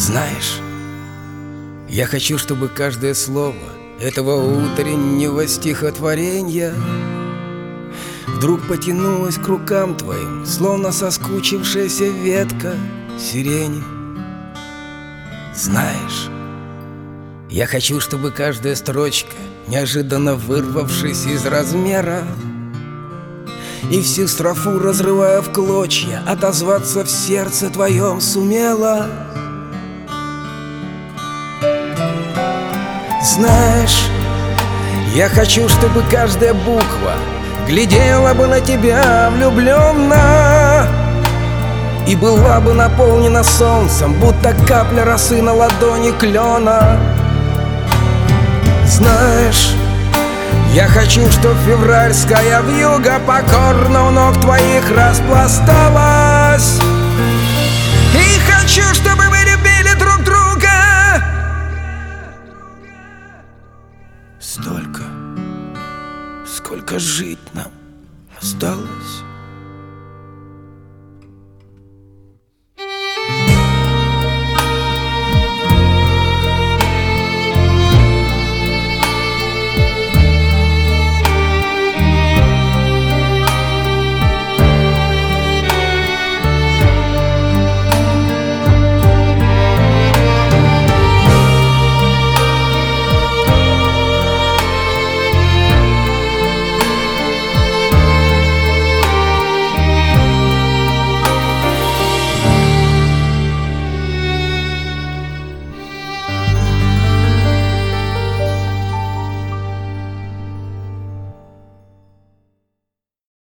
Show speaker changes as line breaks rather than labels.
Знаешь, я хочу, чтобы каждое слово этого утреннего стихотворения вдруг потянулось к рукам твоим, словно соскучившаяся ветка сирени. Знаешь, я хочу, чтобы каждая строчка, неожиданно вырвавшись из размера, и всю строфу разрывая в клочья, отозваться в сердце твоем сумела. Знаешь, я хочу, чтобы каждая буква глядела бы на тебя влюбленно и была бы наполнена солнцем, будто капля росы на ладони клена. Знаешь, я хочу, чтоб февральская вьюга покорно у ног твоих распласталась,